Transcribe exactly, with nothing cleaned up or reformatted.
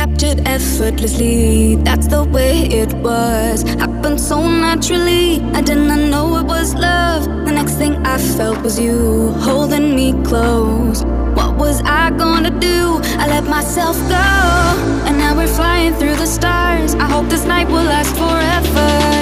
captured effortlessly. That's the way it was. Happened so naturally. I did not know it was love. The next thing I felt was you holding me close. What was I gonna do? I let myself go, and now we're flying through the stars. I hope this night will last forever.